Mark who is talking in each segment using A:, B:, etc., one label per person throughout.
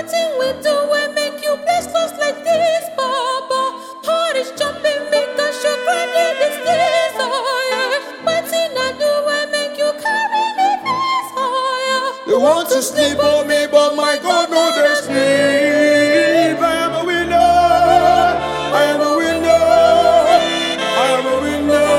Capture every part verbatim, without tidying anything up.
A: Waiting we do we make you bless us like this, Baba. Heart is jumping because you granted this desire. Waiting I do we make you carry me this higher.
B: They want to sleep on me, but my God no they sleep. I am a winner. I am a winner. I am a winner.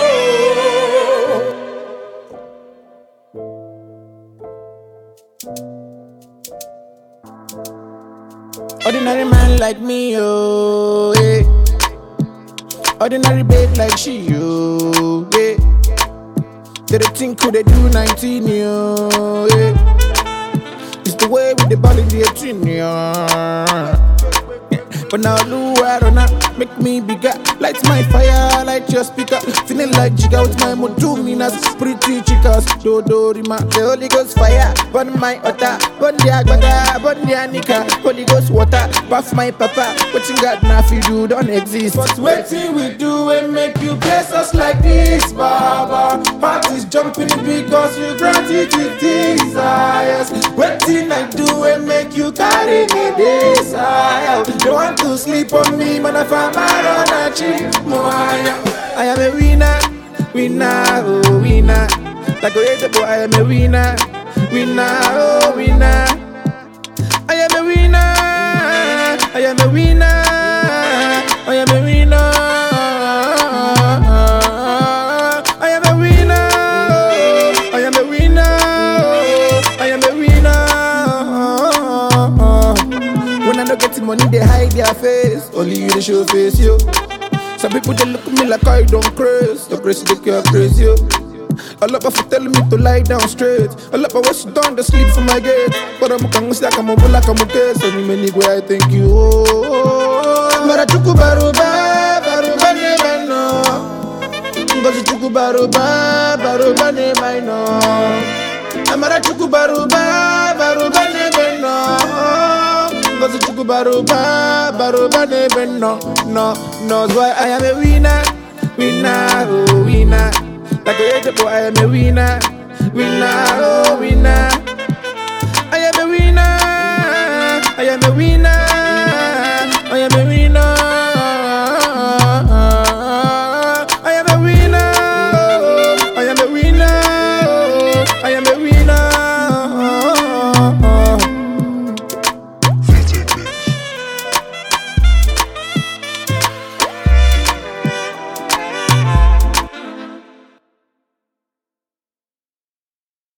C: Ordinary man like me, oh, yeah. Ordinary babe like she, oh, yeah. They don't think who they do nineteen, yo, yeah. It's the way with the body, the eighteen, yeah. But now Lou, I don't know, make me bigger. Light my fire, light your speaker. Feeling like jigga with my moduminas. Pretty chicas, do do rima. The Holy Ghost fire, burn my otter. Burn the agbaga, burn the anika. Holy Ghost water, buff my papa. What you got now for you don't exist.
B: But waiting we do and make you bless us like this, Baba. Heart is jumping because you granted it desires. Waiting I do and make you carry me desire. They want to sleep on me, man. I found my own
C: I am a winner, winner, oh winner. Like a boy, I am a winner, winner, oh winner. I am a winner, I am a winner, I am a winner. I am a winner, I am a winner, I am a winner. When I don't get the money, they hide their face. Only you they show face, yo. Some people they look at me like I don't craze. The crazy they care crazy, yo. A lot of for telling me to lie down straight. A lot of what's done, they sleep for my gate. But I'm going to I'm a like I'm a case. So many way I thank you. Oh, Marachuku baruba, baruba never know. Ngozi chuku baruba, baruba never know. Marachuku baruba, baruba never know. Ngozi chuku baruba, baruba never know. No, no, why I am a winner, winner, oh winner. Like a boy, I am a winner, winner, oh winner.